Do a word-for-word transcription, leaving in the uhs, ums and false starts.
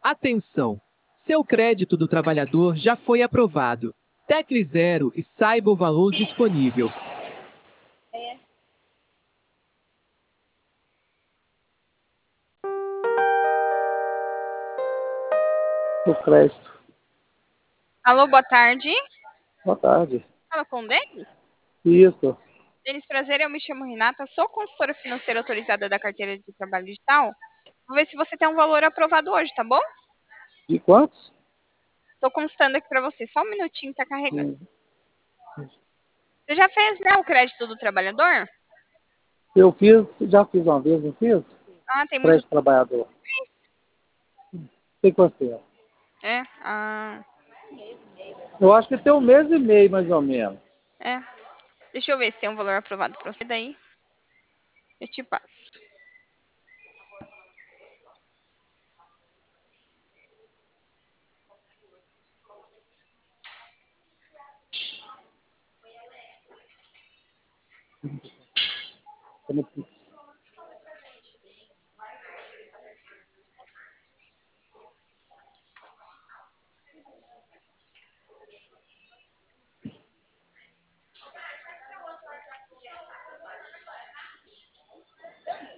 Atenção! Seu crédito do trabalhador já foi aprovado. Tecle zero e saiba o valor disponível. O crédito. Alô, boa tarde. Boa tarde. Fala com o Denis? Isso. Denis, prazer, eu me chamo Renata, sou consultora financeira autorizada da carteira de trabalho digital. Vou ver se você tem um valor aprovado hoje, tá bom? De quantos? Tô constando aqui pra você, só um minutinho, tá carregando. Hum. Você já fez, né, o crédito do trabalhador? Eu fiz, já fiz uma vez, não fiz? Ah, tem muito Crédito trabalhador. Tem quanto tempo? É, ah, Eu acho que tem um mês e meio, mais ou menos. é. Deixa eu ver se tem um valor aprovado pra você daí. Eu te passo. Como-